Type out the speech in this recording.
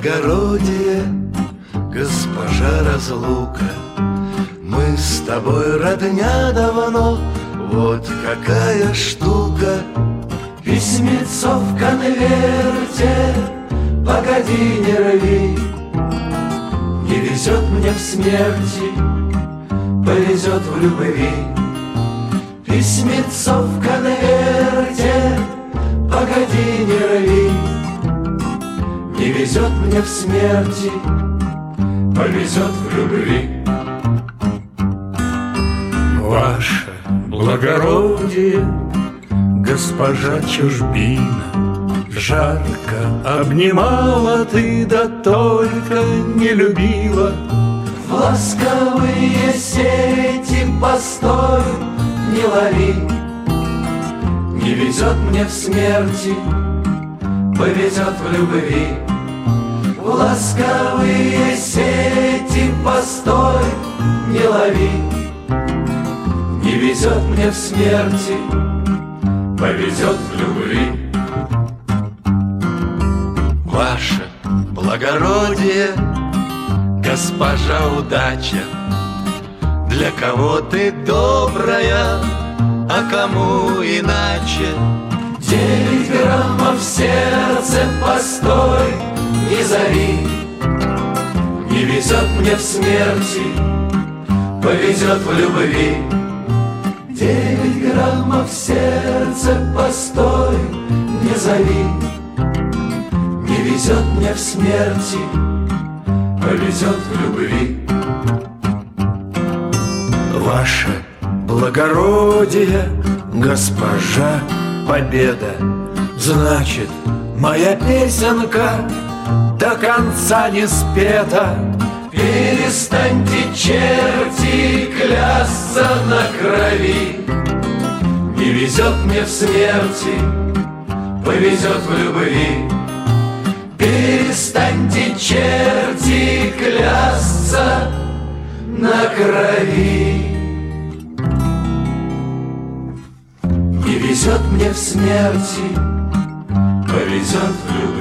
благородие, госпожа разлука. Мы с тобой родня давно, вот какая штука. Письмецо в конверте, погоди, не рви. Не везет мне в смерти, повезет в любви. Письмецо в конверте, погоди, не рви. Не везет мне в смерти, повезет в любви. Ваше благородие, госпожа чужбина, жарко обнимала ты, да только не любила. В ласковые сети постой, не лови. Не везет мне в смерти, повезет в любви. В ласковые сети постой, не лови. Не везет мне в смерти, повезет в любви. Ваше благородие, госпожа удача, для кого ты добрая, а кому иначе. 9 граммов в сердце, постой, не зови. Не везет мне в смерти, повезет в любви. 9 граммов в сердце, постой, не зови. Не везет мне в смерти, повезет в любви. Ваше благородие, госпожа победа, значит, моя песенка до конца не спета. Перестаньте, черти, клясться на крови. Не везет мне в смерти, повезет в любви. Перестаньте, черти, клясться на крови. Не везет мне в смерти, повезет в любви.